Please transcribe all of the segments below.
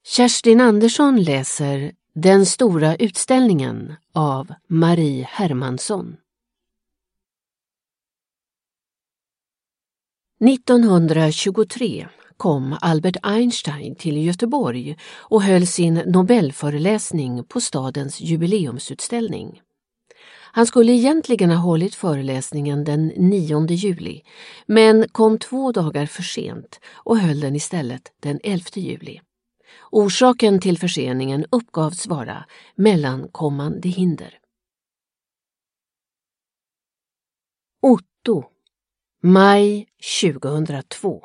Kerstin Andersson läser Den stora utställningen av Marie Hermansson. 1923 kom Albert Einstein till Göteborg och höll sin Nobelföreläsning på stadens jubileumsutställning. Han skulle egentligen ha hållit föreläsningen den 9 juli, men kom 2 dagar för sent och höll den istället den 11 juli. Orsaken till förseningen uppgavs vara mellankommande hinder. Otto, maj 2002.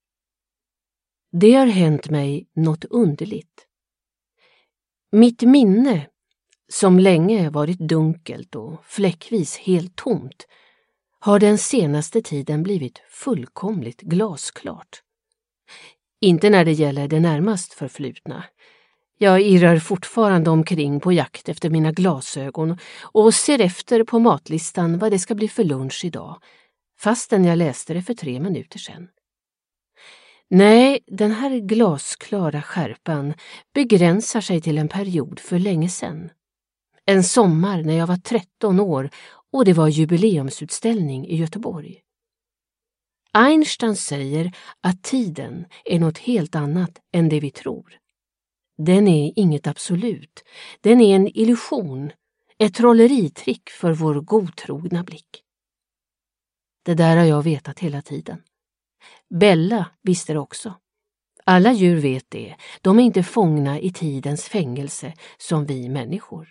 Det har hänt mig något underligt. Mitt minne, som länge varit dunkelt och fläckvis helt tomt, har den senaste tiden blivit fullkomligt glasklart. Inte när det gäller det närmast förflutna. Jag irrar fortfarande omkring på jakt efter mina glasögon och ser efter på matlistan vad det ska bli för lunch idag, fastän jag läste det för 3 minuter sedan. Nej, den här glasklara skärpan begränsar sig till en period för länge sedan. En sommar när jag var 13 år och det var jubileumsutställning i Göteborg. Einstein säger att tiden är något helt annat än det vi tror. Den är inget absolut, den är en illusion, ett trolleritrick för vår godtrogna blick. Det där har jag vetat hela tiden. Bella visste det också. Alla djur vet det, de är inte fångna i tidens fängelse som vi människor.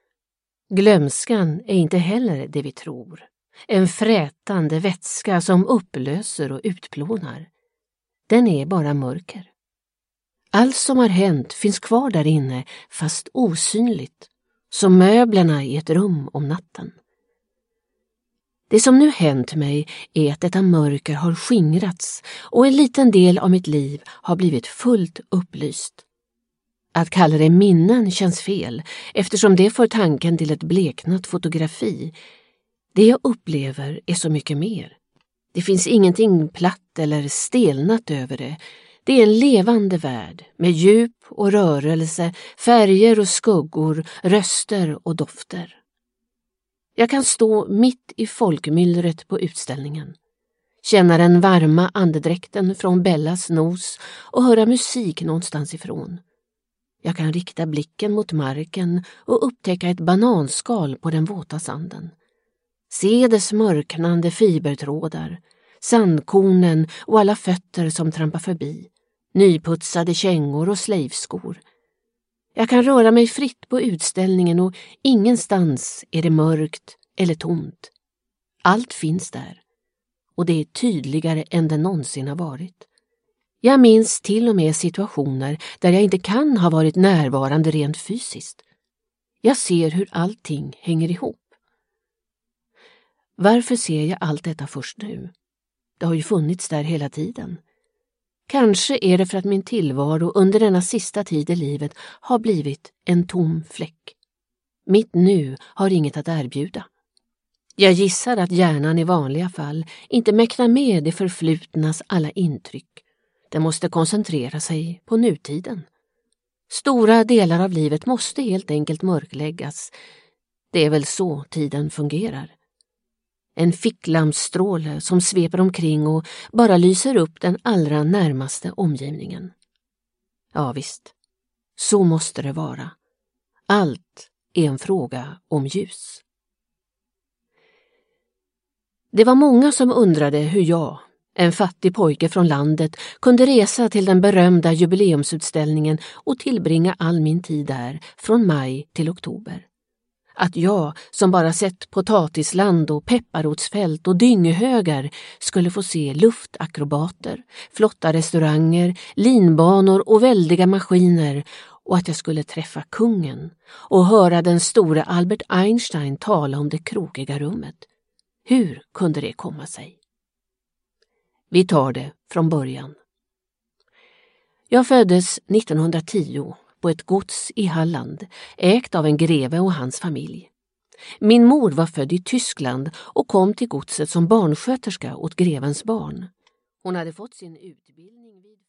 Glömskan är inte heller det vi tror. En frätande vätska som upplöser och utplånar. Den är bara mörker. Allt som har hänt finns kvar där inne, fast osynligt, som möblerna i ett rum om natten. Det som nu hänt mig är att detta mörker har skingrats och en liten del av mitt liv har blivit fullt upplyst. Att kalla det minnen känns fel, eftersom det för tanken till ett bleknat fotografi. Det jag upplever är så mycket mer. Det finns ingenting platt eller stelnat över det. Det är en levande värld med djup och rörelse, färger och skuggor, röster och dofter. Jag kan stå mitt i folkmyllret på utställningen, känna den varma andedräkten från Bellas nos och höra musik någonstans ifrån. Jag kan rikta blicken mot marken och upptäcka ett bananskal på den våta sanden. Se dess mörknande fibertrådar, sandkornen och alla fötter som trampar förbi, nyputsade kängor och slejvskor. Jag kan röra mig fritt på utställningen och ingenstans är det mörkt eller tomt. Allt finns där och det är tydligare än det någonsin har varit. Jag minns till och med situationer där jag inte kan ha varit närvarande rent fysiskt. Jag ser hur allting hänger ihop. Varför ser jag allt detta först nu? Det har ju funnits där hela tiden. Kanske är det för att min tillvaro under denna sista tid i livet har blivit en tom fläck. Mitt nu har inget att erbjuda. Jag gissar att hjärnan i vanliga fall inte mäktar med det förflutnas alla intryck. Den måste koncentrera sig på nutiden. Stora delar av livet måste helt enkelt mörkläggas. Det är väl så tiden fungerar. En ficklampsstråle som sveper omkring och bara lyser upp den allra närmaste omgivningen. Ja visst, så måste det vara. Allt är en fråga om ljus. Det var många som undrade hur jag, en fattig pojke från landet, kunde resa till den berömda jubileumsutställningen och tillbringa all min tid där från maj till oktober. Att jag, som bara sett potatisland och pepparrotsfält och dynghögar, skulle få se luftakrobater, flotta restauranger, linbanor och väldiga maskiner, och att jag skulle träffa kungen och höra den store Albert Einstein tala om det krokiga rummet. Hur kunde det komma sig? Vi tar det från början. Jag föddes 1910 på ett gods i Halland, ägt av en greve och hans familj. Min mor var född i Tyskland och kom till godset som barnsköterska åt grevens barn. Hon hade fått sin utbildning vid